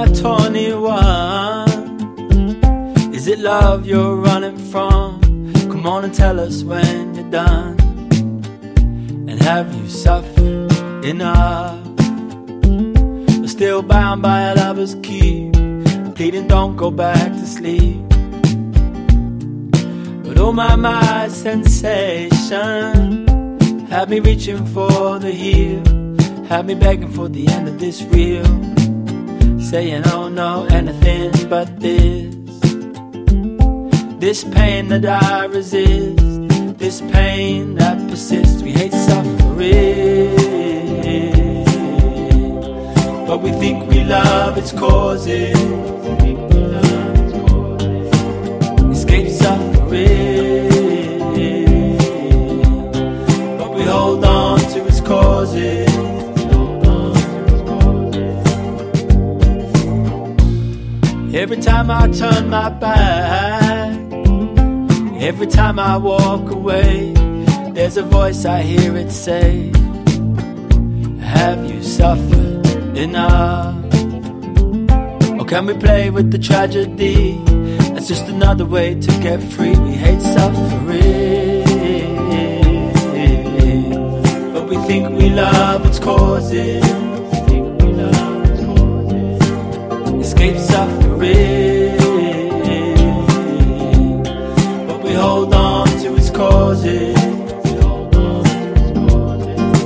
my 21? Is it love you're running from? Come on and tell us when you're done. And have you suffered enough? Or still bound by a lover's key, pleading don't go back to sleep? But oh my sensation had me reaching for the heel, had me begging for the end of this reel, saying oh no, anything but this pain that I resist, this pain that persists. We hate suffering, but we think we love its causes. Escape suffering, but we hold on to its causes. Every time I turn my back, every time I walk away, there's a voice I hear it say, have you suffered enough? Or can we play with the tragedy? That's just another way to get free. We hate suffering, but we think we love its causes. Escape suffering,